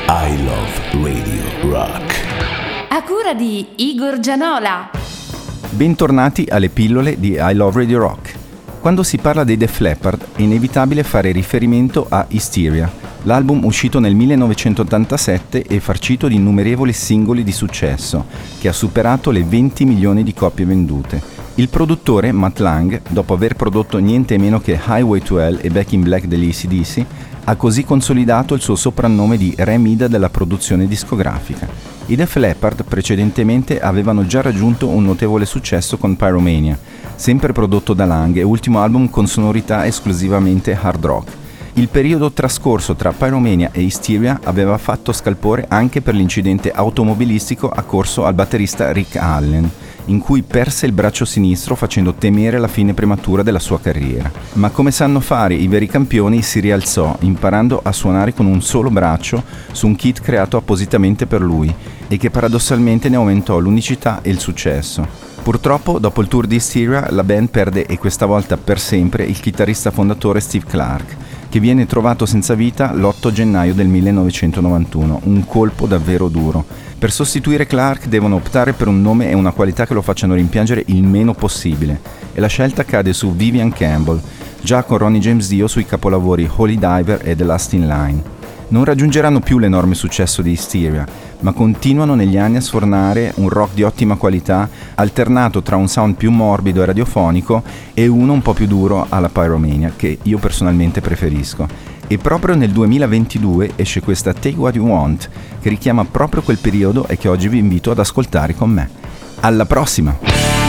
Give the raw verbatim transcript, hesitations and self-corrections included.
I Love Radio Rock. A cura di Igor Gianola. Bentornati alle pillole di I Love Radio Rock. Quando si parla dei Def Leppard è inevitabile fare riferimento a Hysteria, l'album uscito nel millenovecentottantasette e farcito di innumerevoli singoli di successo, che ha superato le venti milioni di copie vendute. Il produttore, Mutt Lange, dopo aver prodotto niente meno che Highway to Hell e Back in Black degli A C D C, ha così consolidato il suo soprannome di Re Mida della produzione discografica. I Def Leppard precedentemente avevano già raggiunto un notevole successo con Pyromania, sempre prodotto da Lange e ultimo album con sonorità esclusivamente hard rock. Il periodo trascorso tra Pyromania e Hysteria aveva fatto scalpore anche per l'incidente automobilistico accorso al batterista Rick Allen, in cui perse il braccio sinistro facendo temere la fine prematura della sua carriera. Ma come sanno fare i veri campioni, si rialzò imparando a suonare con un solo braccio su un kit creato appositamente per lui e che paradossalmente ne aumentò l'unicità e il successo. Purtroppo, dopo il tour di Hysteria, la band perde e questa volta per sempre il chitarrista fondatore Steve Clark, che viene trovato senza vita l'otto gennaio del millenovecentonovantuno, un colpo davvero duro. Per sostituire Clark devono optare per un nome e una qualità che lo facciano rimpiangere il meno possibile, e la scelta cade su Vivian Campbell, già con Ronnie James Dio sui capolavori Holy Diver e The Last in Line. Non raggiungeranno più l'enorme successo di Hysteria, ma continuano negli anni a sfornare un rock di ottima qualità, alternato tra un sound più morbido e radiofonico e uno un po' più duro alla Pyromania, che io personalmente preferisco. E proprio nel duemilaventidue esce questa Take What You Want, che richiama proprio quel periodo e che oggi vi invito ad ascoltare con me. Alla prossima!